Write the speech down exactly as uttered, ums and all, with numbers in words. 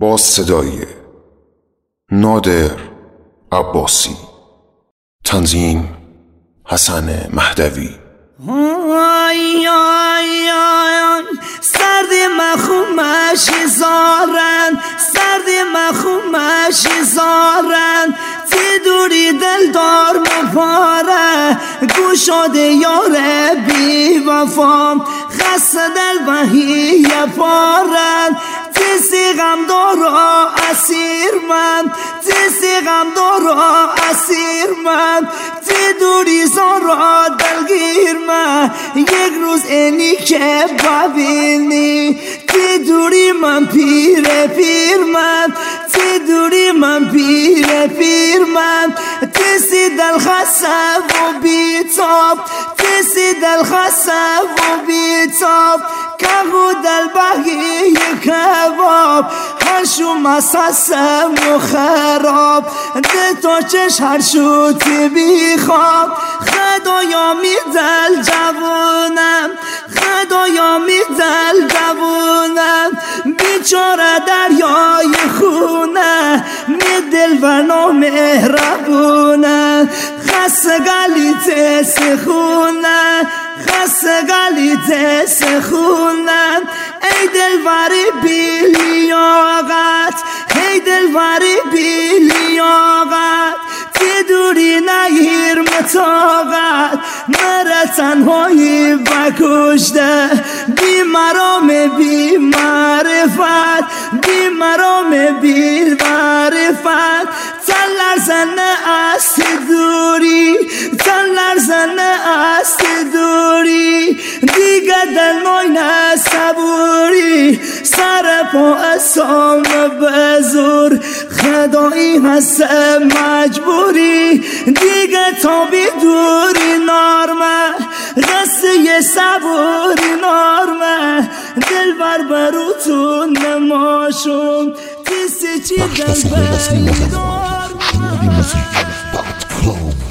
با صدای نادر عباسی، تنظیم حسن مهدوی. آی آی آی سرد مخومش زارن، سرد مخومش زارن، تی دوری دل دار مپاره، گوشاد یار بی وفام، خست دل بهی پارن، تی سی غم دارا اسیر من، تی سی غم دارا اسیر من، تی دوری زارا دلگیر من، یک روز اینی که ببینی، تی دوری من پیر پیر من، تی دوری من پیر پیر من، تی سی دل خسته و بیتاب، تی سی دل خسته و بیتاب، کهو دل بگی کباب، هرشو مسسم و خراب، ده تا چش هرشو تی بیخواب، خدایا می دل جوونم، خدایا می دل جوونم، بیچاره دریای خونه، می دل و نامهربونه، خست گلیت سخونه، خست گلیت سخونه، ای دلبری بی لیاقت، ای دلبری بی لیاقت، تی دوری نگیر مطاقت، مره تنهایی بکشته، بی مرام بی معرفت، بی مرام بی معرفت، تن لرزنه است دوری، تن لرزنه است دوری، دیگه دل نوینه صبوری، سر پا اسام بزور، خدایی هست مجبوری، دیگه تا بی دوری نارمه، قصه صبوری نارمه، دل بر بروتون نماشون، تیسی چی دل بری نارمه.